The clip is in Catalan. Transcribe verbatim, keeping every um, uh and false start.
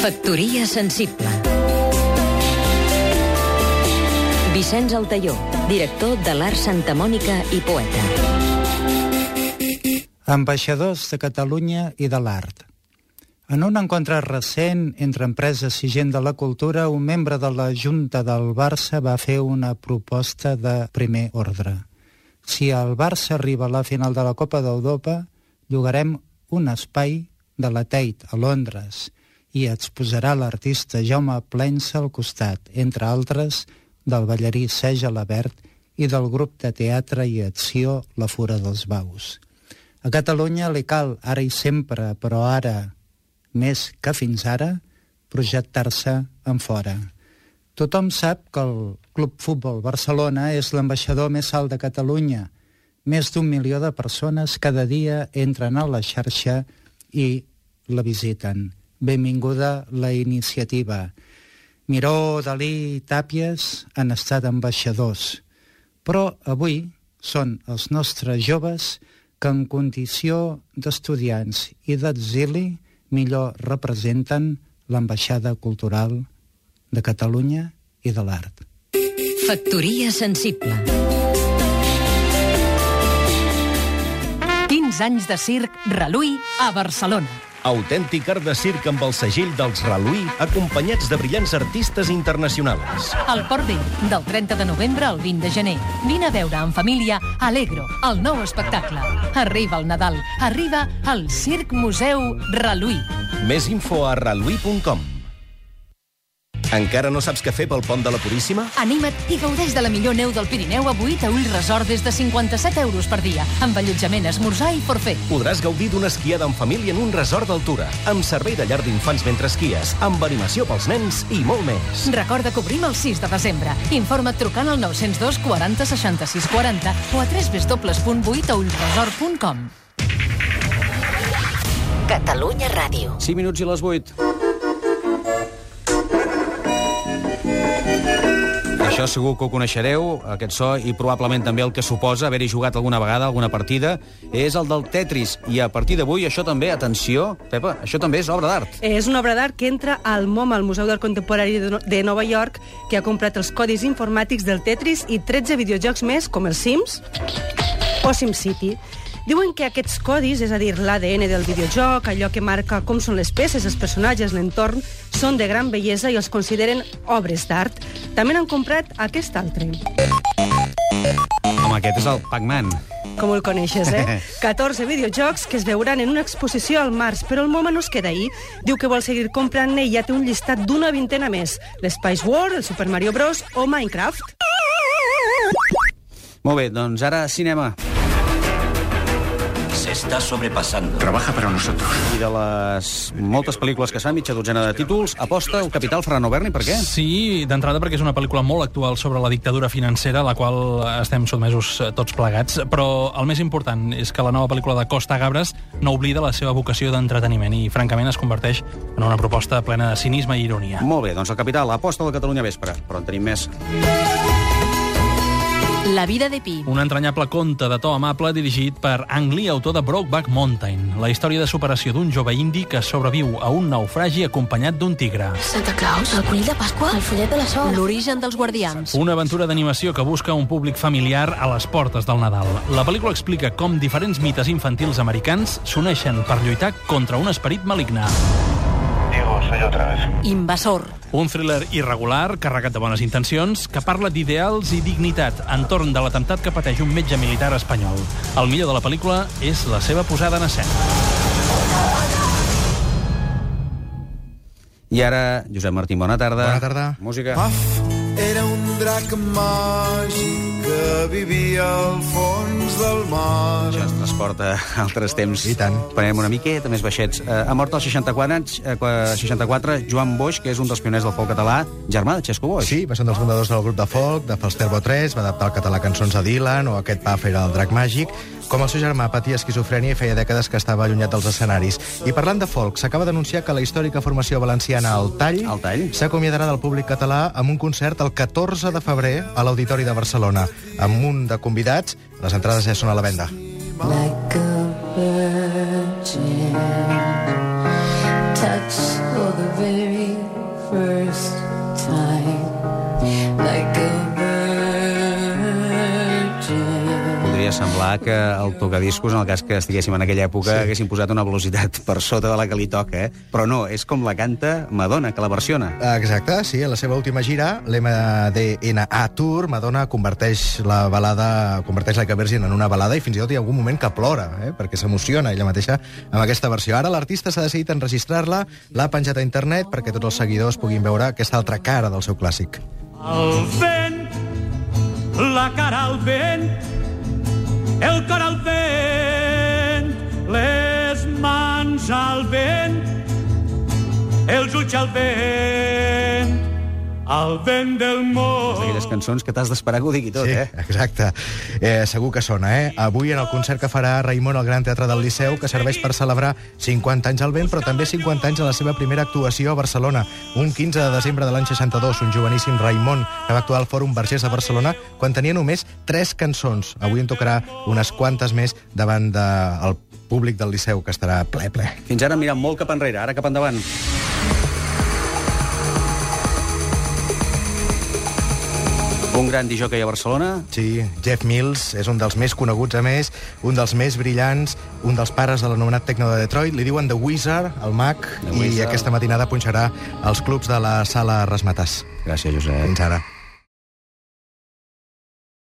Factoria sensible. Vicenç Altaió, director de l'Art Santa Mònica i poeta. Ambaixadors de Catalunya i de l'art. En un encontre recent entre empreses i gent de la cultura, un membre de la Junta del Barça va fer una proposta de primer ordre. Si el Barça arriba a la final de la Copa d'Europa, llogarem un espai de la Tate a Londres i exposarà l'artista Jaume Plensa al costat, entre altres, del ballarí Sergi Alabert i del grup de teatre i acció La Fura dels Baus. A Catalunya li cal, ara i sempre, però ara, més que fins ara, projectar-se en fora. Tothom sap que el Club Futbol Barcelona és l'ambaixador més alt de Catalunya. Més d'un milió de persones cada dia entren a la xarxa i la visiten. Benvinguda la iniciativa. Miró, Dalí i Tàpies han estat ambaixadors, però avui són els nostres joves que en condició d'estudiants i d'exili millor representen l'ambaixada cultural de Catalunya i de l'art. Factoria sensible. quinze anys de circ Reluí a Barcelona. Autèntic art de circ amb el segell dels Reluí, acompanyats de brillants artistes internacionals. Al Port Vell, del trenta de novembre al vint de gener. Vine a veure en família Allegro, el nou espectacle. Arriba el Nadal, arriba al Circ Museu Reluí. Més info a reluí punt com. Encara no saps què fer pel pont de la Puríssima? Anima't i gaudeix de la millor neu del Pirineu a Boí Taüll Resort des de cinquanta-set euros per dia, amb allotjament, esmorzar i forfait. Podràs gaudir d'una esquiada en família en un resort d'altura, amb servei de llar d'infants mentre esquies, amb animació pels nens i molt més. Recorda que obrim el sis de desembre. Informa't trucant al nou zero dos quaranta seixanta-sis quaranta o a w w w punt boí taüll resort punt com. Catalunya Ràdio. cinc minuts i les vuit. Això segur que ho coneixereu, aquest so, i probablement també el que suposa haver-hi jugat alguna vegada, alguna partida, és el del Tetris. I a partir d'avui això també, atenció, Pepa, això també és obra d'art. És una obra d'art que entra al MoMA, al Museu d'Art Contemporani de Nova York, que ha comprat els codis informàtics del Tetris i tretze videojocs més, com els Sims o SimCity. Diuen que aquests codis, és a dir, l'A D N del videojoc, allò que marca com són les peces, els personatges, l'entorn, són de gran bellesa i els consideren obres d'art. També n'han comprat aquest altre. Home, aquest és el Pac-Man. Com el coneixes, eh? catorze videojocs que es veuran en una exposició al març, però el MoMA no es queda ahí. Diu que vol seguir comprant-ne i ja té un llistat d'una vintena més. L'Spice World, el Super Mario Bros. O Minecraft. Molt bé, doncs ara cinema. Se está sobrepasando. Trabaja para nosotros. I de les moltes pel·lícules que es fan, mitja dotzena de títols, aposta el capital Ferran Berni, per què? Sí, d'entrada perquè és una pel·lícula molt actual sobre la dictadura financera, a la qual estem sotmesos tots plegats, però el més important és que la nova pel·lícula de Costa Gabres no oblida la seva vocació d'entreteniment i, francament, es converteix en una proposta plena de cinisme i ironia. Molt bé, doncs el capital, aposta del Catalunya Vespre, però en tenim més. La vida de Pi. Un entranyable conte de to amable dirigit per Ang Lee, autor de Brokeback Mountain, la història de superació d'un jove indi que sobreviu a un naufragi acompanyat d'un tigre. Santa Claus, el conill de Pasqua, el follet de la Sol. L'origen dels guardians. Una aventura d'animació que busca un públic familiar a les portes del Nadal. La pel·lícula explica com diferents mites infantils americans s'uneixen per lluitar contra un esperit maligne. Diego, soy otra vez. Invasor. Un thriller irregular, carregat de bones intencions, que parla d'ideals i dignitat entorn de l'atemptat que pateix un metge militar espanyol. El millor de la pel·lícula és la seva posada en escena. I ara, Josep Martín, bona tarda. Bona tarda. Música. Puff era un drac màgic que vivia al fons del mar. Això ens transporta a altres temps. I tant. Prenem una miqueta més baixets. Eh, ha mort als seixanta-quatre anys, eh, seixanta-quatre, Joan Boix, que és un dels pioners del folk català, germà de Xesco Boix. Sí, va ser un dels fundadors del grup de folk, de Falsterbo tres, va adaptar al català cançons a Dylan, o aquest Puff era el drac màgic. Com el seu germà patia esquizofrènia i feia dècades que estava allunyat dels escenaris. I parlant de folk, s'acaba d'anunciar que la històrica formació valenciana El Tall, El Tall s'acomiadarà del públic català amb un concert el catorze de febrer a l'Auditori de Barcelona, amb un munt de convidats. Les entrades ja són a la venda. Like a virgin touch for the very Ojalà que el tocadiscos, en el cas que estiguéssim en aquella època, sí. haguessin posat una velocitat per sota de la que li toca, eh? Però no, és com la canta Madonna, que la versiona. Exacte, sí, en la seva última gira, l'M D N A Tour, Madonna converteix la balada, converteix Like a Virgin en una balada i fins i tot hi ha algun moment que plora, eh? perquè s'emociona ella mateixa amb aquesta versió. Ara l'artista s'ha decidit enregistrar-la, l'ha penjat a internet perquè tots els seguidors puguin veure aquesta altra cara del seu clàssic. El vent, la cara al vent, el cor al vent, les mans al vent, els ulls al vent, al vent del món. Aquelles cançons que t'has d'esperar que ho digui tot, sí, eh? Exacte. Eh, segur que sona, eh? Avui en el concert que farà Raimon al Gran Teatre del Liceu, que serveix per celebrar cinquanta anys al vent, però també cinquanta anys a la seva primera actuació a Barcelona. Un quinze de desembre de l'any seixanta-dos, un joveníssim Raimon que va actuar al Fòrum Vergés de Barcelona quan tenia només tres cançons. Avui en tocarà unes quantes més davant del públic del Liceu, que estarà ple, ple. Fins ara mirant molt cap enrere, ara cap endavant. Un gran disjockey a Barcelona. Sí, Jeff Mills és un dels més coneguts, a més, un dels més brillants, un dels pares de l'anomenat tecno de Detroit. Li diuen The Wizard, el mag, i aquesta matinada punxarà els clubs de la sala Rasmatàs. Gràcies, Josep. Fins ara.